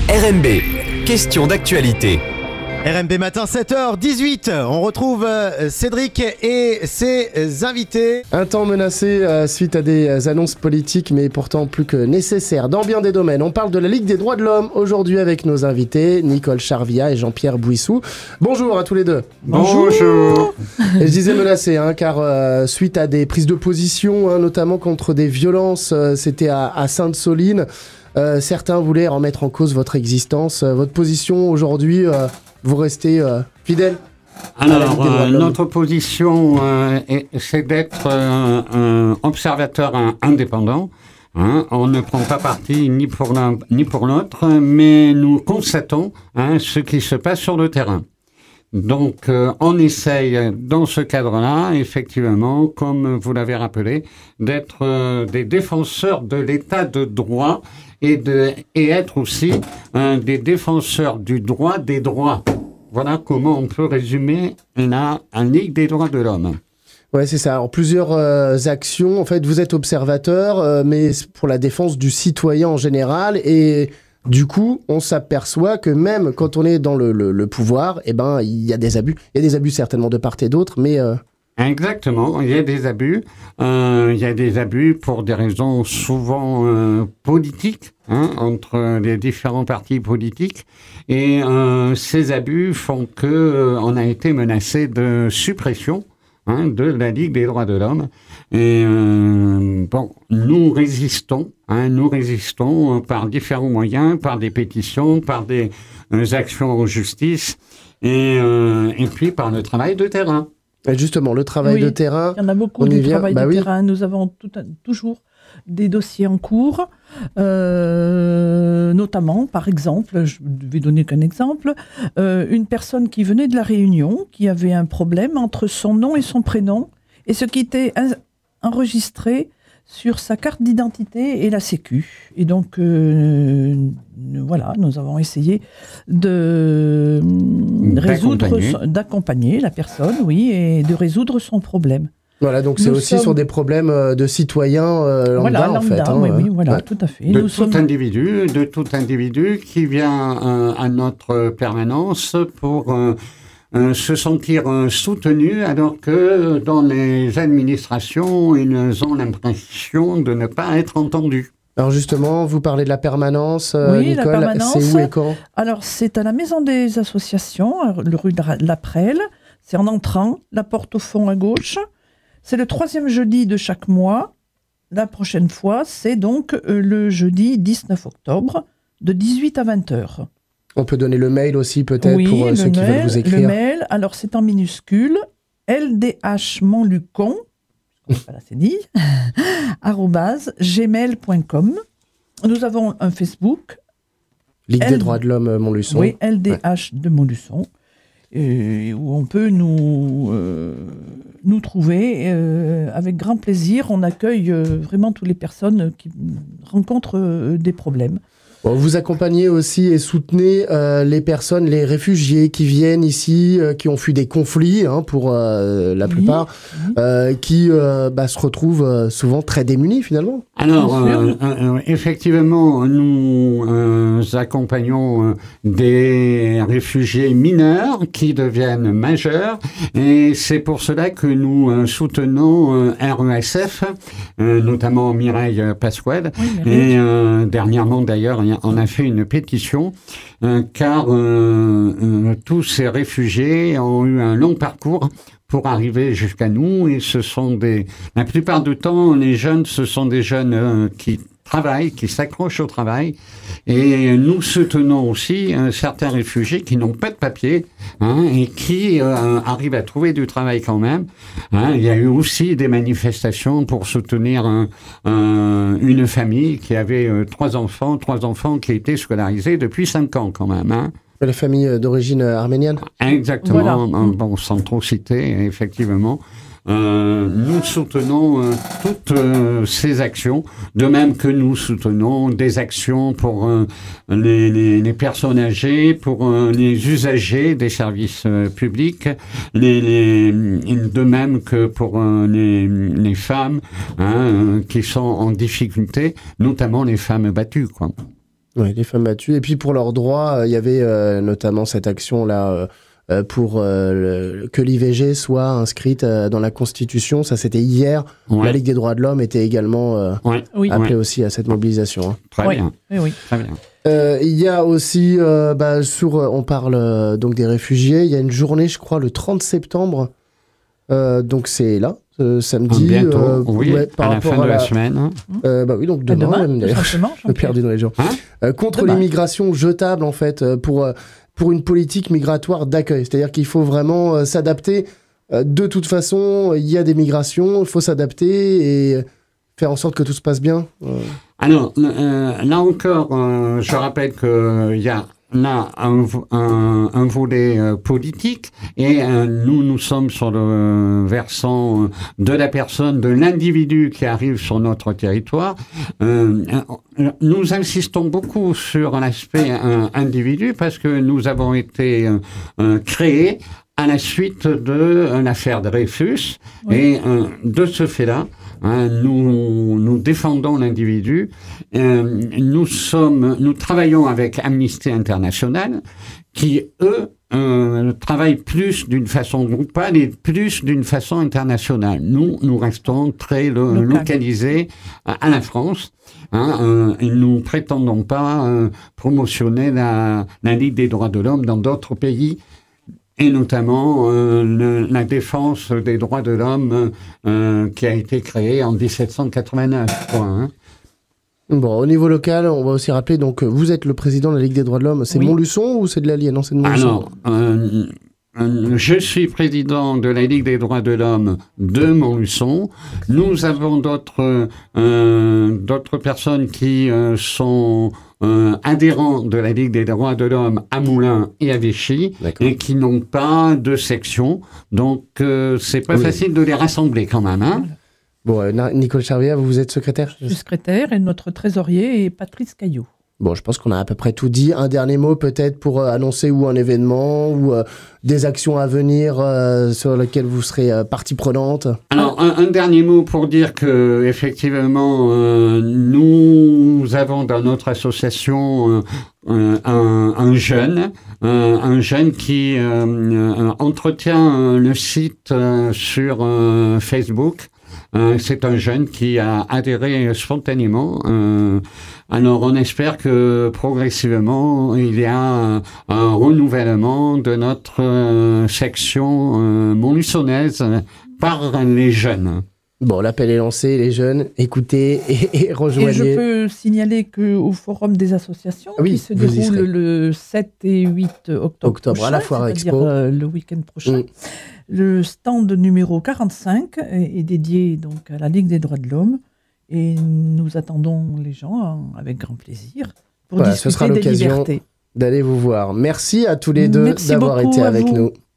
RMB, question d'actualité. RMB Matin 7h18, on retrouve Cédric et ses invités. Un temps menacé suite à des annonces politiques, mais pourtant plus que nécessaires dans bien des domaines. On parle de la Ligue des droits de l'homme aujourd'hui avec nos invités, Nicole Charvia et Jean-Pierre Bouissou. Bonjour à tous les deux. Bonjour. Et je disais menacé, car suite à des prises de position, notamment contre des violences, c'était à Sainte-Soline. Certains voulaient remettre en cause votre existence, votre position aujourd'hui. Vous restez fidèle à la Ligue des droits de l'homme. Notre position, c'est d'être un observateur indépendant. On ne prend pas parti ni pour l'un ni pour l'autre, mais nous constatons ce qui se passe sur le terrain. Donc, on essaye, dans ce cadre-là, effectivement, comme vous l'avez rappelé, d'être des défenseurs de l'état de droit et être aussi des défenseurs du droit des droits. Voilà comment on peut résumer la Ligue des droits de l'homme. Ouais, c'est ça. Alors, plusieurs actions. En fait, vous êtes observateur, mais pour la défense du citoyen en général. Et du coup, on s'aperçoit que même quand on est dans le pouvoir, il y a des abus. Il y a des abus certainement de part et d'autre, mais... Exactement, il y a des abus. Il y a des abus pour des raisons souvent politiques, entre les différents partis politiques. Et ces abus font que on a été menacé de suppression de la Ligue des droits de l'homme. Et nous résistons par différents moyens, par des pétitions, par des actions en justice, et puis par le travail de terrain. Et justement, le travail de terrain... Il y en a beaucoup du travail de terrain. Nous avons toujours des dossiers en cours, notamment, par exemple, je vais donner qu'un exemple, une personne qui venait de La Réunion, qui avait un problème entre son nom et son prénom, et ce qui était enregistré sur sa carte d'identité et la Sécu. Et donc, voilà, nous avons essayé d'accompagner la personne, oui, et de résoudre son problème. Voilà, donc c'est aussi sur des problèmes de citoyens lambda, en fait. Oui, tout à fait. De tout individu qui vient à notre permanence pour... se sentir soutenus alors que dans les administrations, ils ont l'impression de ne pas être entendus. Alors justement, vous parlez de la permanence, oui, Nicole, la permanence, c'est où et quand ? Alors c'est à la Maison des Associations, le rue de la Prelle, c'est en entrant, la porte au fond à gauche. C'est le 3e jeudi de chaque mois. La prochaine fois, c'est donc le jeudi 19 octobre, de 18 à 20h. On peut donner le mail aussi peut-être pour ceux qui veulent vous écrire. Le mail, alors c'est en minuscule, ldhmontlucon, voilà c'est dit, @gmail.com. Nous avons un Facebook. Ligue des droits de l'homme Montluçon. Oui, LDH de Montluçon, où on peut nous trouver avec grand plaisir. On accueille vraiment toutes les personnes qui rencontrent des problèmes. Vous accompagnez aussi et soutenez les personnes, les réfugiés qui viennent ici, qui ont fui des conflits, pour la plupart, qui se retrouvent souvent très démunis finalement. Alors, effectivement, nous accompagnons des réfugiés mineurs qui deviennent majeurs, et c'est pour cela que nous soutenons RESF, notamment Mireille Pasquale, et dernièrement d'ailleurs, on a fait une pétition car tous ces réfugiés ont eu un long parcours pour arriver jusqu'à nous, et la plupart du temps, les jeunes, ce sont des jeunes qui travaillent, qui s'accrochent au travail, et nous soutenons aussi certains réfugiés qui n'ont pas de papier et qui arrivent à trouver du travail quand même. Il y a eu aussi des manifestations pour soutenir une famille qui avait 3 enfants qui étaient scolarisés depuis 5 ans quand même. La famille d'origine arménienne. Exactement, voilà. Sans trop citer, effectivement. Nous soutenons toutes ces actions, de même que nous soutenons des actions pour les personnes âgées, pour les usagers des services publics, de même que pour les femmes qui sont en difficulté, notamment les femmes battues, quoi. Oui, les femmes battues. Et puis pour leurs droits, il y avait notamment cette action-là pour que l'IVG soit inscrite dans la Constitution. Ça, c'était hier. Ouais. La Ligue des droits de l'homme était également Oui. appelée aussi à cette mobilisation. Hein. Très Oui. bien. Oui. Très bien. Il y a aussi, on parle donc des réfugiés. Il y a une journée, je crois, le 30 septembre. Donc c'est là, samedi. Bientôt, oui, par à la rapport fin de à la semaine. Hein. Oui, donc demain, même, tout d'ailleurs. simplement. Je me perdu dans les jours. Contre Demain. l'immigration jetable, en fait, pour une politique migratoire d'accueil. C'est-à-dire qu'il faut vraiment s'adapter. De toute façon, il y a des migrations, il faut s'adapter et faire en sorte que tout se passe bien. Alors, là encore, je rappelle qu'il y a là un volet politique et nous sommes sur le versant de la personne, de l'individu qui arrive sur notre territoire. Nous insistons beaucoup sur l'aspect individu parce que nous avons été créés à la suite de l'affaire Dreyfus. Oui. Et de ce fait-là, nous défendons l'individu. Nous travaillons avec Amnesty International qui, eux, travaillent plus d'une façon groupale et plus d'une façon internationale. Nous restons très localisés à la France. Et nous prétendons pas promotionner la Ligue des droits de l'homme dans d'autres pays. Et notamment la défense des droits de l'homme qui a été créée en 1789. Bon, au niveau local, on va aussi rappeler, donc vous êtes le président de la Ligue des droits de l'homme. C'est Montluçon ou c'est de l'Allier? Non, c'est de Montluçon. Je suis président de la Ligue des droits de l'homme de Montluçon. Nous avons d'autres personnes qui sont adhérents de la Ligue des droits de l'homme à Moulins et à Vichy. D'accord. Et qui n'ont pas de section. Donc, c'est pas facile de les rassembler quand même. Hein. Bon, Nicole Charvier, vous êtes secrétaire? Je suis secrétaire et notre trésorier est Patrice Caillot. Bon, je pense qu'on a à peu près tout dit. Un dernier mot peut-être pour annoncer ou un événement ou des actions à venir sur lesquelles vous serez partie prenante. Alors, un dernier mot pour dire que effectivement, nous avons dans notre association un jeune qui entretient le site sur Facebook. C'est un jeune qui a adhéré spontanément. Alors, on espère que progressivement, il y a un renouvellement de notre section montluçonnaise par les jeunes. Bon, l'appel est lancé, les jeunes, écoutez et rejoignez. Et je peux signaler qu'au Forum des associations, qui se déroule le 7 et 8 octobre prochain, à la Foire Expo, le week-end prochain, le stand numéro 45 est dédié donc à la Ligue des droits de l'homme et nous attendons les gens avec grand plaisir pour discuter ce sera des l'occasion libertés. D'aller vous voir. Merci à tous les deux d'avoir été avec nous.